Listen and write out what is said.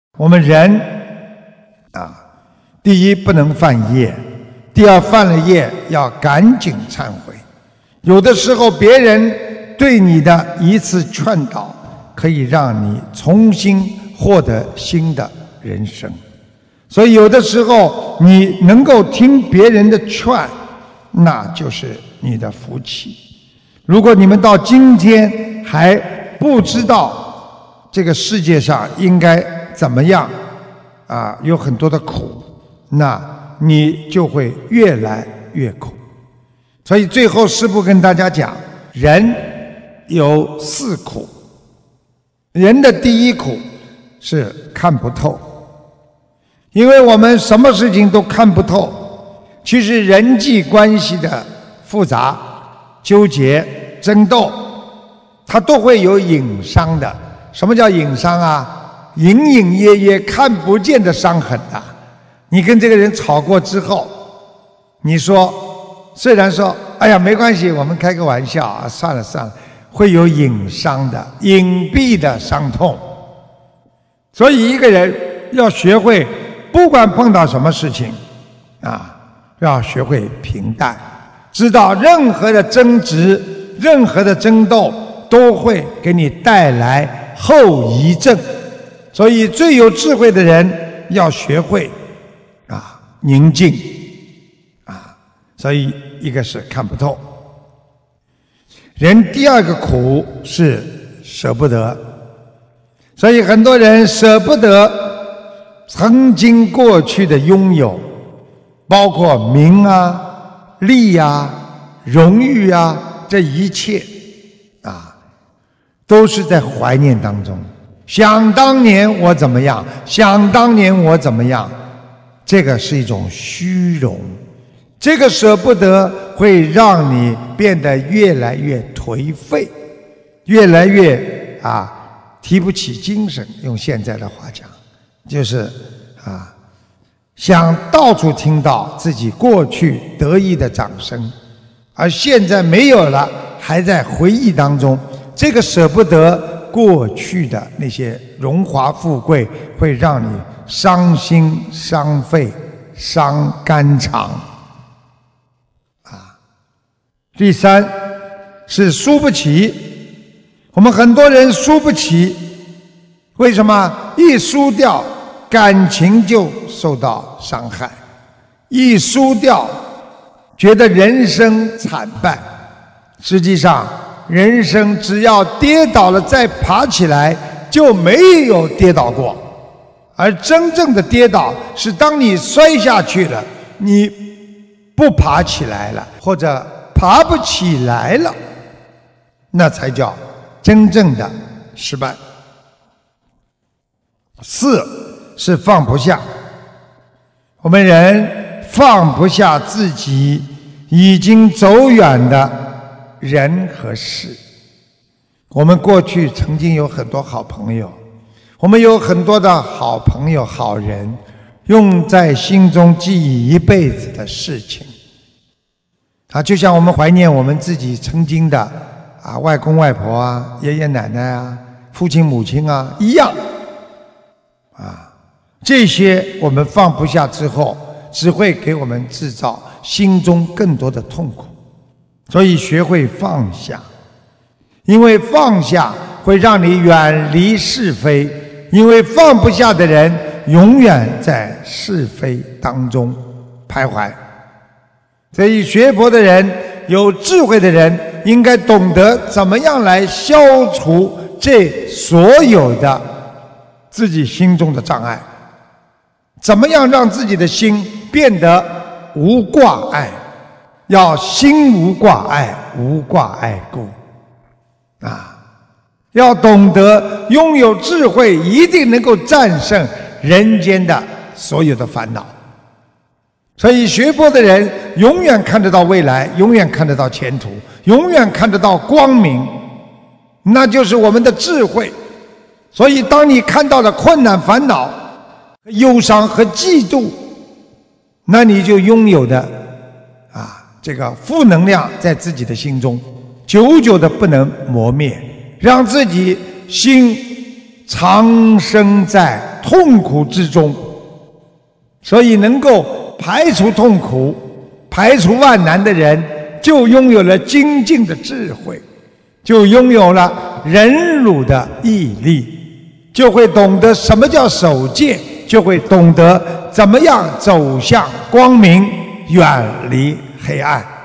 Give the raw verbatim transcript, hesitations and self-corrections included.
我们人啊，第一不能犯业，第二犯了业要赶紧忏悔。有的时候别人对你的一次劝导，可以让你重新获得新的人生。所以有的时候你能够听别人的劝，那就是你的福气。如果你们到今天还不知道这个世界上应该怎么样啊，有很多的苦，那你就会越来越苦。所以最后师父跟大家讲，人有四苦。人的第一苦是看不透，因为我们什么事情都看不透。其实人际关系的复杂、纠结、争斗，它都会有隐伤的。什么叫隐伤啊？隐隐约约看不见的伤痕啊！你跟这个人吵过之后，你说虽然说哎呀没关系，我们开个玩笑啊，算了算了，会有隐伤的、隐蔽的伤痛。所以一个人要学会，不管碰到什么事情啊，要学会平淡，知道任何的争执、任何的争斗都会给你带来后遗症。所以最有智慧的人要学会啊宁静啊。所以一个是看不透。人第二个苦是舍不得。所以很多人舍不得曾经过去的拥有，包括名啊、利啊、荣誉啊，这一切啊，都是在怀念当中。想当年我怎么样，想当年我怎么样，这个是一种虚荣。这个舍不得会让你变得越来越颓废，越来越啊提不起精神。用现在的话讲，就是啊，想到处听到自己过去得意的掌声，而现在没有了，还在回忆当中。这个舍不得过去的那些荣华富贵，会让你伤心、伤肺、伤肝肠啊。第三是输不起。我们很多人输不起，为什么？一输掉，感情就受到伤害；一输掉，觉得人生惨败。实际上，人生只要跌倒了再爬起来，就没有跌倒过。而真正的跌倒，是当你摔下去了，你不爬起来了，或者爬不起来了，那才叫真正的失败。四是放不下。我们人放不下自己已经走远的人和事。我们过去曾经有很多好朋友，我们有很多的好朋友、好人，用在心中记忆一辈子的事情啊，就像我们怀念我们自己曾经的啊外公外婆啊、爷爷奶奶啊、父亲母亲啊一样啊。这些我们放不下之后，只会给我们制造心中更多的痛苦。所以学会放下，因为放下会让你远离是非，因为放不下的人永远在是非当中徘徊。所以学佛的人、有智慧的人应该懂得怎么样来消除这所有的自己心中的障碍，怎么样让自己的心变得无挂碍。要心无挂碍，无挂碍故啊！要懂得拥有智慧，一定能够战胜人间的所有的烦恼。所以学佛的人永远看得到未来，永远看得到前途，永远看得到光明，那就是我们的智慧。所以当你看到了困难、烦恼、忧伤和嫉妒，那你就拥有的啊这个负能量在自己的心中久久的不能磨灭，让自己心长生在痛苦之中，所以能够排除痛苦、排除万难的人，就拥有了精进的智慧，就拥有了忍辱的毅力，就会懂得什么叫守戒，就会懂得怎么样走向光明，远离黑暗。